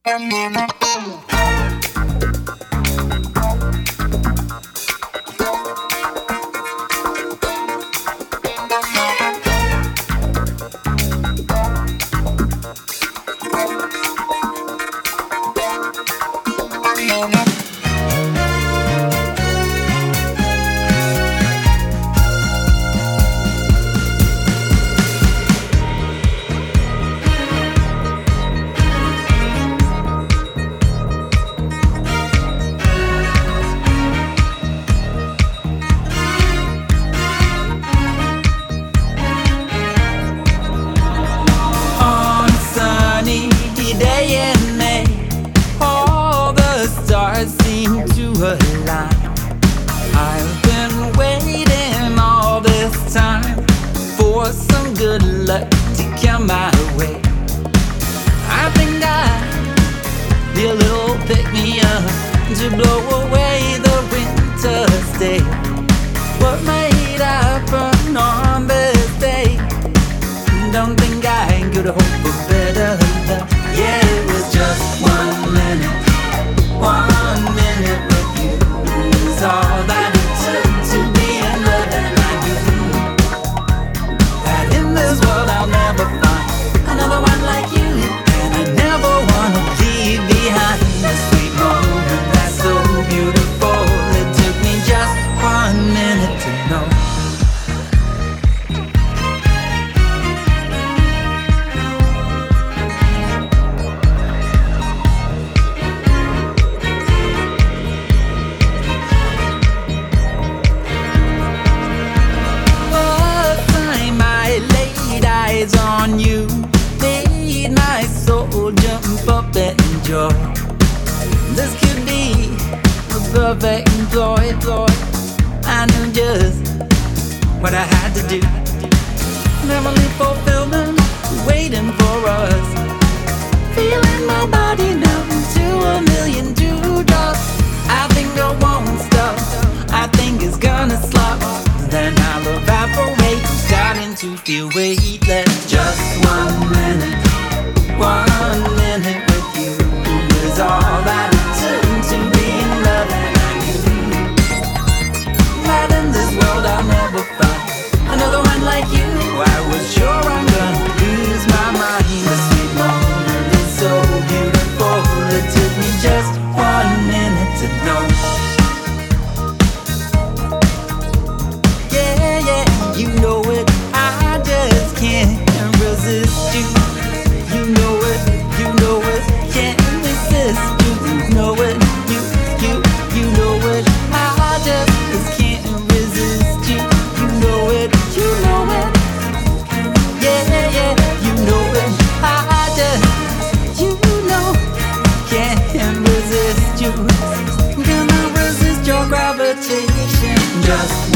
On sunny day in May, all the stars seem to align. I've been waiting all this time for some good luck to come my way. I think I need a little pick-me-up to blow away the winter's day. What might happen on this day? Don't think I could hope for better luck. Yeah, it was just 1 minute with you. It's all that it took to be in love, and I knew that in this world I'll never find another one like you, and I never wanna leave behind the sweet moment that's so beautiful. It took me just 1 minute to know. On you made my soul jump up and joy. This could be a perfect employ. I knew just what I had to do. Heavenly fulfillment waiting for us. Feeling my body numb to a million dewdrops. I think I won't stop. I think it's gonna slop. Then I'll evaporate, starting to feel weightless. Just 1 minute with you is all that it took to be in love, and I knew that in this world I'll never find another one like you. I was sure I'm gonna lose my mind. The sweet moment is so beautiful. It took me just 1 minute to know. You know it, I just can't resist you. You know it, can't resist you. You know it, you know it, I just can't resist you. You know it, yeah, you know it, I just, can't resist you. Can I resist your gravitation? Just